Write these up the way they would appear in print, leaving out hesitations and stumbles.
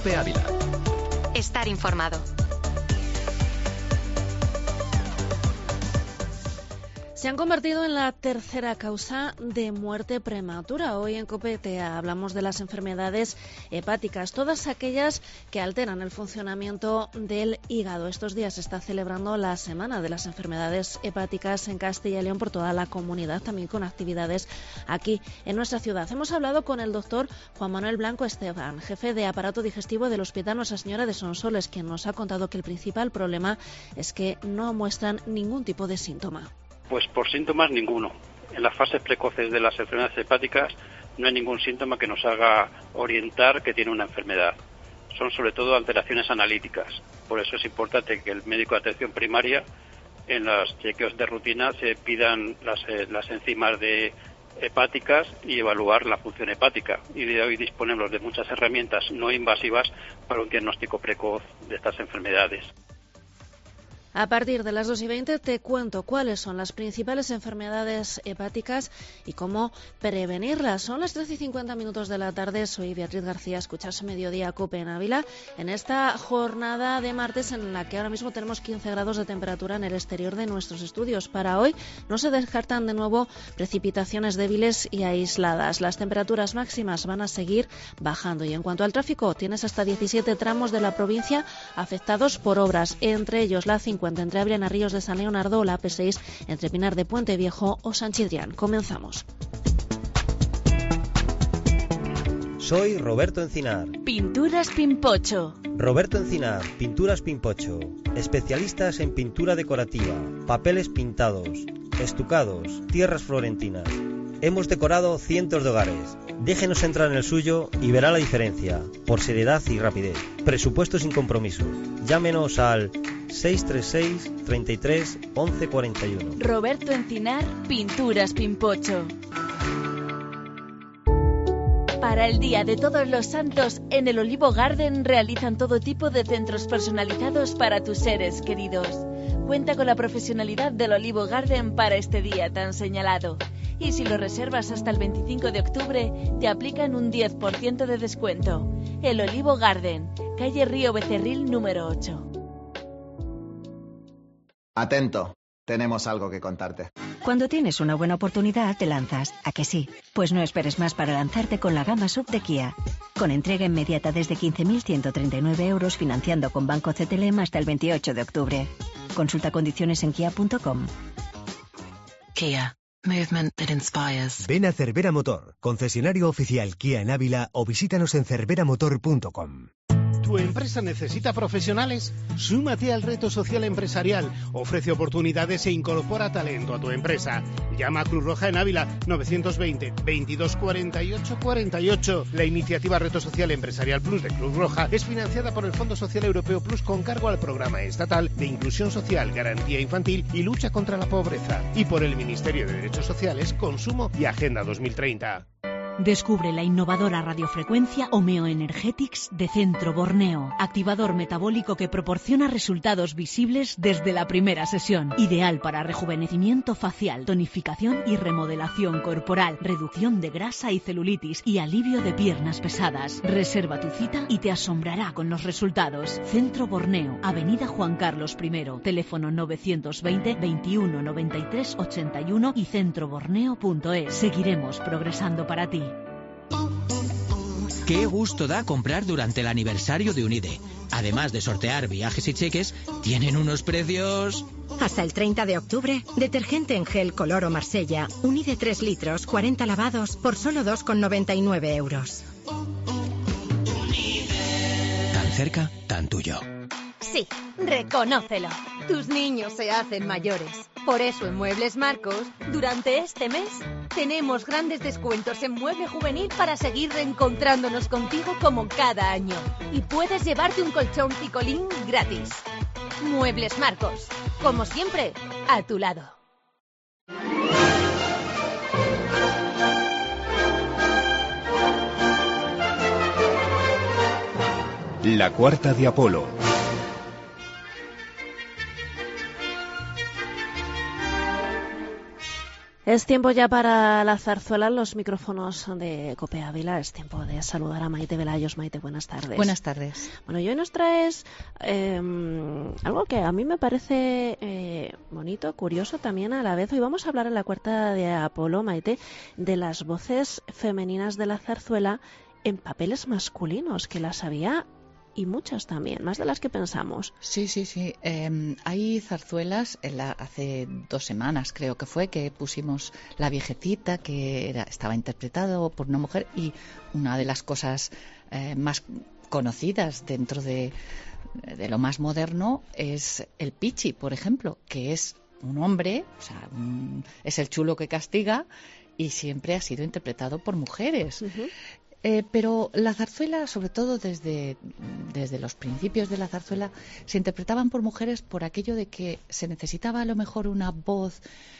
COPE Ávila. Estar informado. Se han convertido en la tercera causa de muerte prematura. Hoy en COPE-TEA hablamos de las enfermedades hepáticas, todas aquellas que alteran el funcionamiento del hígado. Estos días se está celebrando la Semana de las Enfermedades Hepáticas en Castilla y León por toda la comunidad, también con actividades aquí en nuestra ciudad. Hemos hablado con el doctor Juan Manuel Blanco Esteban, jefe de aparato digestivo del Hospital Nuestra Señora de Sonsoles, quien nos ha contado que el principal problema es que no muestran ningún tipo de síntoma. Pues por síntomas ninguno. En las fases precoces de las enfermedades hepáticas no hay ningún síntoma que nos haga orientar que tiene una enfermedad. Son sobre todo alteraciones analíticas. Por eso es importante que el médico de atención primaria en los chequeos de rutina se pidan las enzimas hepáticas y evaluar la función hepática. Y de hoy disponemos de muchas herramientas no invasivas para un diagnóstico precoz de estas enfermedades. A partir de las 2:20 te cuento cuáles son las principales enfermedades hepáticas y cómo prevenirlas. Son las 13:50 de la tarde. Soy Beatriz García. Escuchas Mediodía COPE en Ávila en esta jornada de martes en la que ahora mismo tenemos 15 grados de temperatura en el exterior de nuestros estudios. Para hoy no se descartan de nuevo precipitaciones débiles y aisladas. Las temperaturas máximas van a seguir bajando. Y en cuanto al tráfico, tienes hasta 17 tramos de la provincia afectados por obras, entre ellos la 50 entre Ávila en Ríos de San Leonardo o la AP6 entre Pinar de Puente Viejo o San Chidrián. Comenzamos. Soy Roberto Encinar. Pinturas Pimpocho. Roberto Encinar, Pinturas Pimpocho. Especialistas en pintura decorativa, papeles pintados, estucados, tierras florentinas. Hemos decorado cientos de hogares. Déjenos entrar en el suyo y verá la diferencia, por seriedad y rapidez. Presupuesto sin compromiso. Llámenos al 636 33 11 41. Roberto Encinar, Pinturas Pimpocho. Para el Día de Todos los Santos, en el Olivo Garden realizan todo tipo de centros personalizados para tus seres queridos. Cuenta con la profesionalidad del Olivo Garden para este día tan señalado. Y si lo reservas hasta el 25 de octubre, te aplican un 10% de descuento. El Olivo Garden, calle Río Becerril número 8. Atento, tenemos algo que contarte. Cuando tienes una buena oportunidad, te lanzas. ¿A que sí? Pues no esperes más para lanzarte con la gama SUV de Kia. Con entrega inmediata desde 15.139 euros, financiando con Banco CTLM hasta el 28 de octubre. Consulta condiciones en kia.com. Kia. Movement that inspires. Ven a Cervera Motor, concesionario oficial Kia en Ávila, o visítanos en cerveramotor.com. ¿Tu empresa necesita profesionales? Súmate al reto social empresarial. Ofrece oportunidades e incorpora talento a tu empresa. Llama a Cruz Roja en Ávila 920 22 48 48. La iniciativa Reto Social Empresarial Plus de Cruz Roja es financiada por el Fondo Social Europeo Plus con cargo al Programa Estatal de Inclusión Social, Garantía Infantil y Lucha contra la Pobreza, y por el Ministerio de Derechos Sociales, Consumo y Agenda 2030. Descubre la innovadora radiofrecuencia Omeo Energetics de Centro Borneo, activador metabólico que proporciona resultados visibles desde la primera sesión, ideal para rejuvenecimiento facial, tonificación y remodelación corporal, reducción de grasa y celulitis y alivio de piernas pesadas. Reserva tu cita y te asombrará con los resultados. Centro Borneo, Avenida Juan Carlos I, teléfono 920 21 93 81 y centroborneo.es. Seguiremos progresando para ti. Qué gusto da comprar durante el aniversario de Unide. Además de sortear viajes y cheques, tienen unos precios... Hasta el 30 de octubre, detergente en gel Color o Marsella, Unide 3 litros, 40 lavados, por solo 2,99 euros. Tan cerca, tan tuyo. Sí, reconócelo. Tus niños se hacen mayores. Por eso en Muebles Marcos, durante este mes, tenemos grandes descuentos en mueble juvenil para seguir reencontrándonos contigo como cada año. Y puedes llevarte un colchón Picolín gratis. Muebles Marcos, como siempre, a tu lado. La cuarta de Apolo. Es tiempo ya para la zarzuela en los micrófonos de COPE Ávila. Es tiempo de saludar a Maite Velayos. Maite, buenas tardes. Buenas tardes. Bueno, y hoy nos traes algo que a mí me parece bonito, curioso también a la vez. Hoy vamos a hablar en la Cuarta de Apolo, Maite, de las voces femeninas de la zarzuela en papeles masculinos, que las había y muchas también, más de las que pensamos. Sí. Hay zarzuelas, hace 2 semanas creo que fue, que pusimos La Viejecita, que estaba interpretado por una mujer, y una de las cosas más conocidas dentro de lo más moderno es el Pichi, por ejemplo, que es un hombre, o sea, es el chulo que castiga, y siempre ha sido interpretado por mujeres. Uh-huh. Pero la zarzuela, sobre todo desde los principios de la zarzuela, se interpretaban por mujeres por aquello de que se necesitaba a lo mejor una voz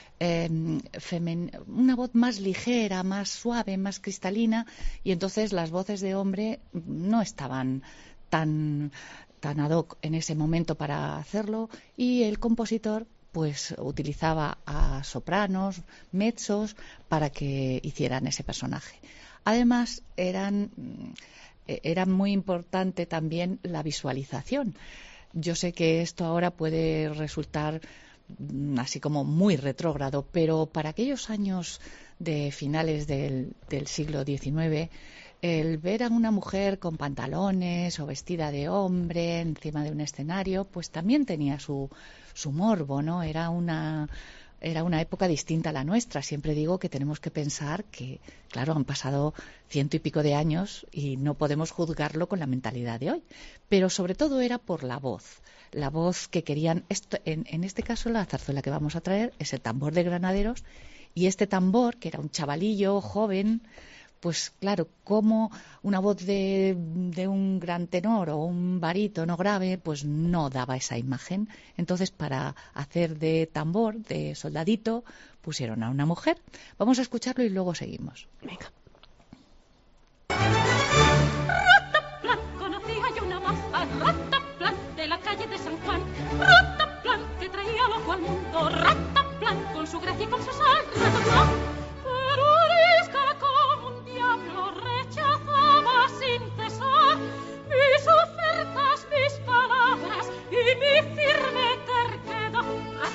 una voz más ligera, más suave, más cristalina, y entonces las voces de hombre no estaban tan ad hoc en ese momento para hacerlo, y el compositor pues utilizaba a sopranos, mezzos, para que hicieran ese personaje. Además, era muy importante también la visualización. Yo sé que esto ahora puede resultar así como muy retrógrado, pero para aquellos años de finales del siglo XIX, el ver a una mujer con pantalones o vestida de hombre encima de un escenario, pues también tenía su morbo, ¿no? Era una época distinta a la nuestra. Siempre digo que tenemos que pensar que, claro, han pasado 100 y pico de años y no podemos juzgarlo con la mentalidad de hoy. Pero sobre todo era por la voz que querían. En este caso, la zarzuela que vamos a traer es el tambor de Granaderos, y este tambor, que era un chavalillo joven, pues claro, como una voz de un gran tenor o un barítono grave, pues no daba esa imagen. Entonces, para hacer de tambor, de soldadito, pusieron a una mujer. Vamos a escucharlo y luego seguimos. Venga. Rataplan, conocía yo una maza, rataplan, de la calle de San Juan, rataplan, que traía loco al mundo, rataplan, con su gracia y con su sal, rataplan. Rechazaba sin cesar mis ofertas, mis palabras y mi firme terquedad.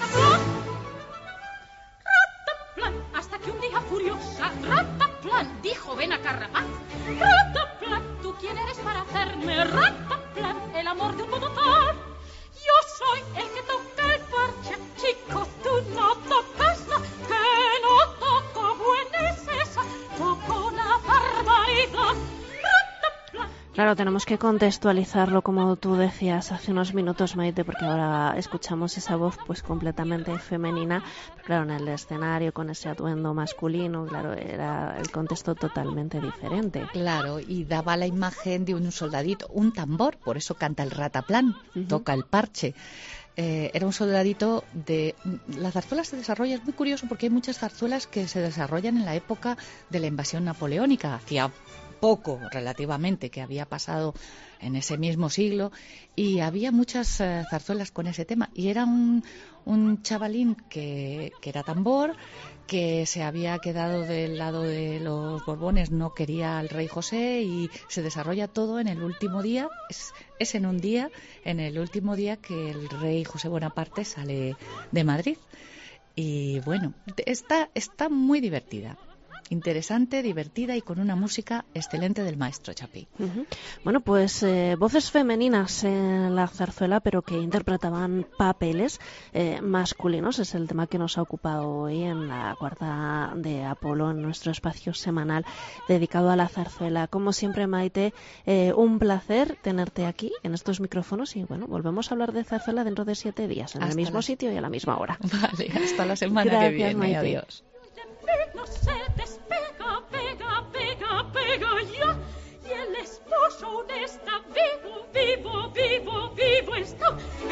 Rataplan, hasta que un día furiosa, rataplan, dijo: ven acá, rapaz. Rataplan, ¿tú quién eres para hacerme? Rataplan, el amor de un modo tal. Yo soy el que toca el parche, chico, tú no tocas nada, que no toco, buena es esa, toco una barbaridad. Claro, tenemos que contextualizarlo, como tú decías hace unos minutos, Maite, porque ahora escuchamos esa voz pues completamente femenina, pero claro, en el escenario con ese atuendo masculino, claro, era el contexto totalmente diferente. Claro, y daba la imagen de un soldadito, un tambor, por eso canta el rataplan, toca el parche. Era un soldadito de... La zarzuela se desarrolla, es muy curioso porque hay muchas zarzuelas que se desarrollan en la época de la invasión napoleónica, hacía poco relativamente que había pasado en ese mismo siglo, y había muchas zarzuelas con ese tema, y era un chavalín que era tambor, que se había quedado del lado de los Borbones, no quería al rey José, y se desarrolla todo en el último día, es en un día, en el último día que el rey José Bonaparte sale de Madrid. Y bueno, está muy divertida. Interesante, divertida y con una música excelente del maestro Chapí. Bueno, pues voces femeninas en la zarzuela, pero que interpretaban papeles masculinos. Es el tema que nos ha ocupado hoy en la Cuarta de Apolo, en nuestro espacio semanal dedicado a la zarzuela. Como siempre, Maite, un placer tenerte aquí en estos micrófonos, y bueno, volvemos a hablar de zarzuela dentro de 7 días, en el mismo sitio y a la misma hora. Vale, hasta la semana Gracias, que viene. Maite. Adiós. No se despega, pega ya, y el esposo aún está vivo está.